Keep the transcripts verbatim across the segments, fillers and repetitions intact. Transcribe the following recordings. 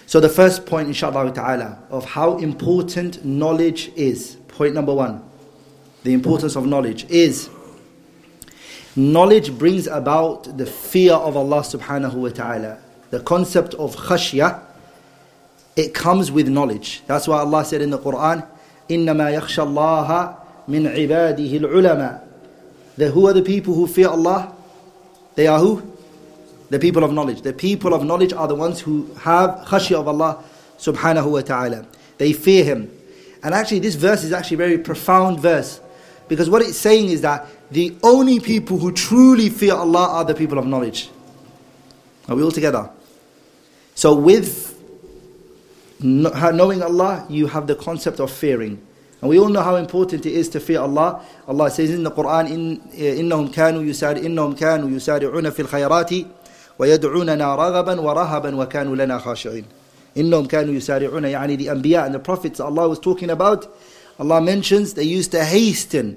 So the first point, inshallah ta'ala, of how important knowledge is, point number one, the importance of knowledge is, knowledge brings about the fear of Allah subhanahu wa ta'ala. The concept of khashya, it comes with knowledge. That's why Allah said in the Quran, إِنَّمَا يَخْشَى اللَّهَ مِنْ عِبَادِهِ الْعُلَمَاءِ. The, who are the people who fear Allah? They are who? The people of knowledge. The people of knowledge are the ones who have khashya of Allah subhanahu wa ta'ala. They fear Him. And actually this verse is actually a very profound verse. Because what it's saying is that the only people who truly fear Allah are the people of knowledge. Are we all together? So with knowing Allah, you have the concept of fearing. And we all know how important it is to fear Allah. Allah says in the Quran, إِنَّهُمْ كَانُوا يُسَارِعُونَ إِنَّهُمْ كَانُوا يُسَارِعُونَ فِي الْخَيْرَاتِ وَيَدْعُونَنَا رَغَبًا وَرَهَبًا وَكَانُوا لَنَا خَاشِعِينَ. إِنَّهُمْ كَانُوا يُسَارِعُونَ, يعني the Anbiya and the Prophets Allah was talking about. Allah mentions they used to hasten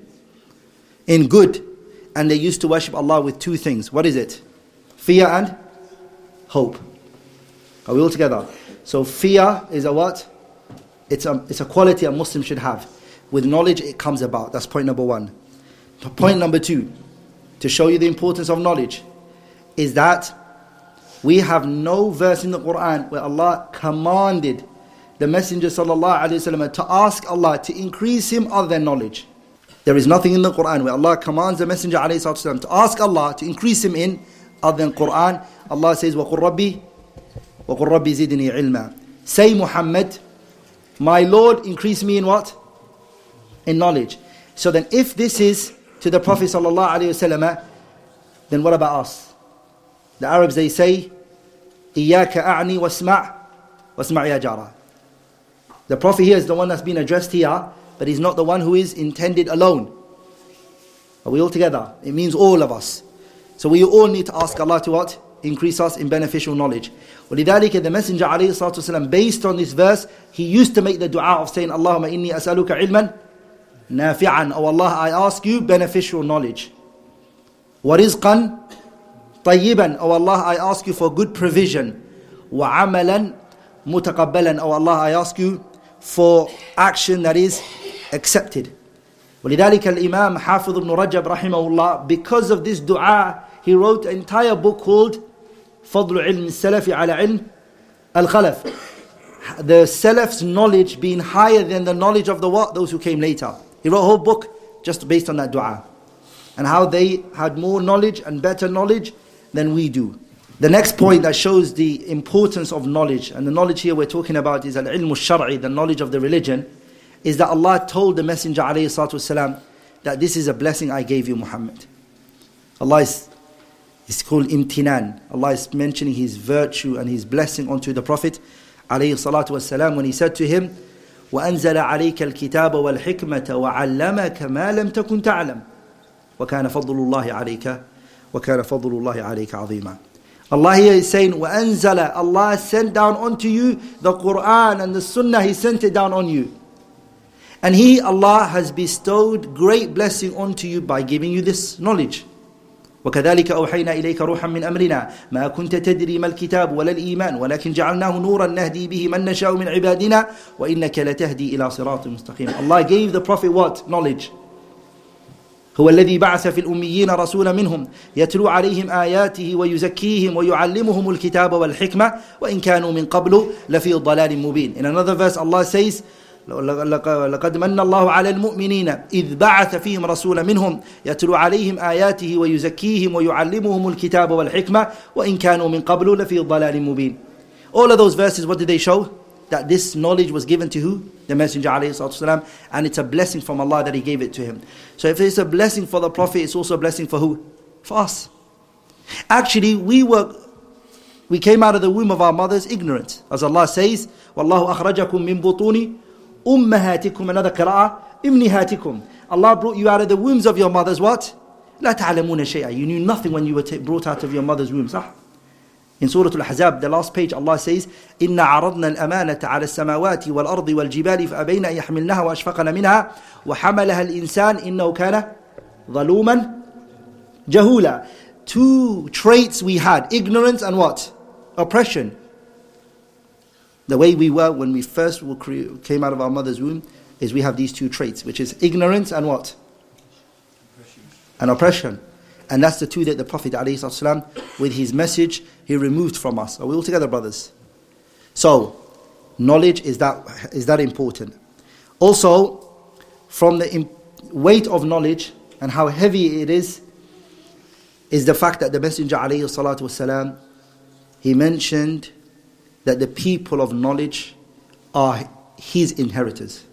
in good, and they used to worship Allah with two things. What is it? Fear and hope. Are we all together? So fear is a what? It's a, it's a quality a Muslim should have. With knowledge it comes about. That's point number one. Point number two, to show you the importance of knowledge, is that we have no verse in the Quran where Allah commanded the Messenger sallallahu alaihi wasallam to ask Allah to increase him other than knowledge. There is nothing in the Quran where Allah commands the Messenger alayhi wasallam to ask Allah to increase him in other than Quran. Allah says, وَقُلْ رَبِّي وَقُلْ رَبِّي زِدْنِي عِلْمًا. Say, Muhammad, my Lord, increase me in what? In knowledge. So then if this is to the Prophet sallallahu alaihi wasallam, then what about us? The Arabs, they say, إِيَّاكَ أَعْنِي وَاسْمَعْ وَاسْمَعْ يَا جَارَ. The Prophet here is the one that's been addressed here, but he's not the one who is intended alone. Are we all together? It means all of us. So we all need to ask Allah to what? Increase us in beneficial knowledge. وَلِذَلِكَ the Messenger alayhi salatu wasalam, based on this verse, he used to make the dua of saying, Allahumma inni as'aluka ilman nafi'an. Oh Allah, I ask you beneficial knowledge. وَرِزْقًا طَيِّبًا. Oh Allah, I ask you for good provision. وَعَمَلًا مُتَقَبَّلًا. Oh Allah, I ask you for action that is accepted. ولذلك الإمام حافظ بن رجب رحمه الله, because of this dua, he wrote an entire book called فضل علم السلف على علم الخلف. The Salaf's knowledge being higher than the knowledge of the what? Those who came later. He wrote a whole book just based on that dua, and how they had more knowledge and better knowledge than we do. The next point that shows the importance of knowledge, and the knowledge here we're talking about is al-ilm al-shar'i, the knowledge of the religion, is that Allah told the Messenger alayhi salatu wasalam that this is a blessing I gave you, Muhammad. Allah is, is called imtinan. Allah is mentioning His virtue and His blessing onto the Prophet alayhi salatu wasalam when He said to him, وَأَنزَلَ عَلَيْكَ الْكِتَابَ وَالْحِكْمَةَ وَعَلَّمَكَ مَا لَمْ تَكُنْ تَعْلَمْ وَكَانَ فَضْلُ اللَّهِ عَلَيْكَ وَكَانَ فَضْلُ اللَّهِ عَلَيْكَ عَظِيمًا. Allah here is saying, وَأَنزَلَ, Allah sent down onto you the Quran and the Sunnah, He sent it down on you. And He, Allah, has bestowed great blessing onto you by giving you this knowledge. وَكَذَلِكَ أَوْحَيْنَا إِلَيْكَ رُوحًا مِّنْ أَمْرِنَا مَا كُنْتَ تَدْرِي مَا الْكِتَابُ وَلَا الْإِيمَانُ وَلَكِنْ جَعَلْنَاهُ نُورًا نَهْدِي بِهِ مَنْ نَشَاءُ مِنْ عِبَادِنَا وَإِنَّكَ لَتَهْدِي إِلَى صِرَاطٍ مُسْتَقِيمٍ. Allah gave the Prophet what? Knowledge. هو الذي بعث في الأميين رسولا منهم يتلو عليهم آياته ويزكيهم ويعلمهم الكتاب والحكمة وإن كانوا من قبل لفي ضلال مبين. In another verse Allah says, لقد من الله على المؤمنين إذ بعث فيهم رسولا منهم يتلو عليهم آياته ويزكيهم ويعلمهم الكتاب والحكمة وإن كانوا من قبل لفي ضلال مبين. All of those verses, what did they show? That this knowledge was given to who? The Messenger alayhi salatu wasalam, and it's a blessing from Allah that He gave it to him. So if it's a blessing for the Prophet, it's also a blessing for who? For us. Actually, we were, we came out of the womb of our mothers ignorant. As Allah says, وَاللَّهُ أَخْرَجَكُم مِّن بُطُونِ أُمَّهَاتِكُمْ. Another qira'ah, إِمْنِهَاتِكُمْ. Allah brought you out of the wombs of your mothers, what? لَا تَعْلَمُونَ شَيْئًا. You knew nothing when you were brought out of your mother's womb. صح? In Surah Al-Ahzab, the last page, Allah says, إِنَّا عَرَضْنَا الْأَمَانَةَ عَلَى السَّمَاوَاتِ وَالْأَرْضِ وَالْجِبَالِ فَأَبَيْنَ أَن يَحْمِلْنَهَا وَأَشْفَقْنَ مِنْهَا وَحَمَلَهَا الْإِنسَانُ إِنَّهُ كَانَ ظَلُومًا جَهُولًا. Two traits we had, ignorance and what? Oppression. the way we were when we first were cre- came out of our mother's womb is we have these two traits, which is ignorance and what? Oppression. And oppression. And that's the two that the Prophet ﷺ, with his message, he removed from us. Are we all together, brothers? So, knowledge is that is that important. Also, from the imp- weight of knowledge and how heavy it is, is the fact that the Messenger ﷺ, he mentioned that the people of knowledge are his inheritors.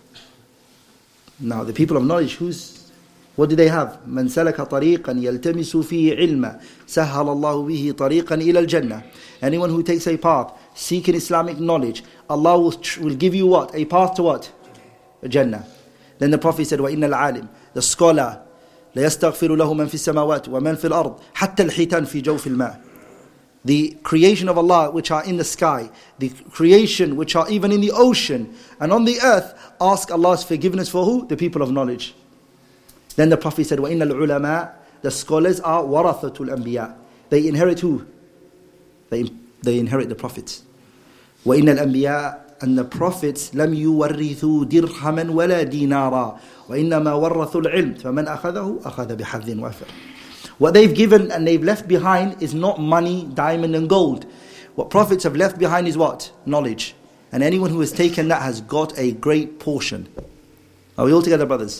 Now, the people of knowledge, who's, what do they have? مَنْ سَلَكَ طَرِيقًا يَلْتَمِسُ فِيهِ عِلْمًا سَهَّلَ اللَّهُ بِهِ طَرِيقًا إِلَى الْجَنَّةِ. Anyone who takes a path, seeking Islamic knowledge, Allah will, will give you what? A path to what? A Jannah. Then the Prophet said, وَإِنَّ الْعَالِمِ, the scholar, لَيَسْتَغْفِرُ لَهُ مَنْ فِي السَّمَاوَاتِ وَمَنْ فِي الْأَرْضِ حَتَّى الْحِيتَانِ فِي جَوْفِ الْمَاءِ. The creation of Allah which are in the sky, the creation which are even in the ocean and on the earth, ask Allah's forgiveness for who? The people of knowledge. Then the Prophet said, وَإِنَّ الْعُلَمَاءِ, the scholars are وَرَثَةُ الْأَنْبِيَاءِ. They inherit who? They, they inherit the prophets. وَإِنَّ الْأَنْبِيَاءِ, and the prophets لَمْ يُوَرِّثُوا دِرْهَمًا وَلَا دِينَارًا وَإِنَّمَا وَرَّثُوا الْعِلْمِ فَمَنْ أَخَذَهُ أَخَذَ بِحَظٍ وَافِرٍ. What they've given and they've left behind is not money, diamond and gold. What prophets have left behind is what? Knowledge. And anyone who has taken that has got a great portion. Are we all together, brothers?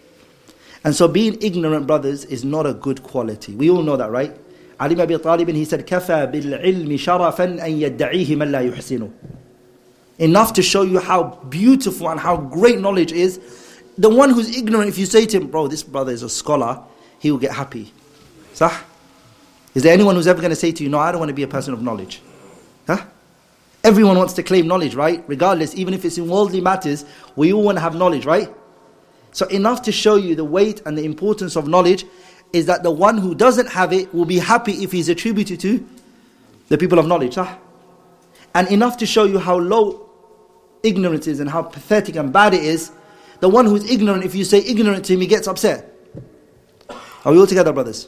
And so being ignorant, brothers, is not a good quality. We all know that, right? Ali ibn Abi Talib, he said, كَفَى بِالْعِلْمِ شَرَفًا أَن يَدَّعِيهِ مَنْ لَا يُحْسِنُ. Enough to show you how beautiful and how great knowledge is. The one who's ignorant, if you say to him, bro, this brother is a scholar, he will get happy. Sah? Is there anyone who's ever going to say to you, no, I don't want to be a person of knowledge? Huh? Everyone wants to claim knowledge, right? Regardless, even if it's in worldly matters, we all want to have knowledge, right? So enough to show you the weight and the importance of knowledge is that the one who doesn't have it will be happy if he's attributed to the people of knowledge. Sah? And enough to show you how low ignorance is and how pathetic and bad it is. The one who's ignorant, if you say ignorant to him, he gets upset. Are we all together, brothers?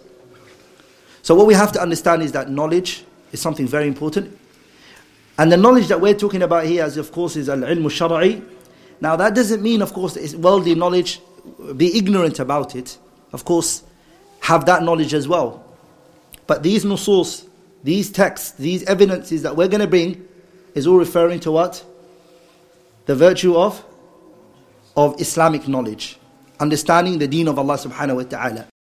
So what we have to understand is that knowledge is something very important. And the knowledge that we're talking about here, as of course, is al-ilm al-shar'i. Now that doesn't mean, of course, that it's worldly knowledge, be ignorant about it. Of course, have that knowledge as well. But these nusus, these texts, these evidences that we're going to bring is all referring to what? The virtue of, of Islamic knowledge. Understanding the deen of Allah subhanahu wa ta'ala.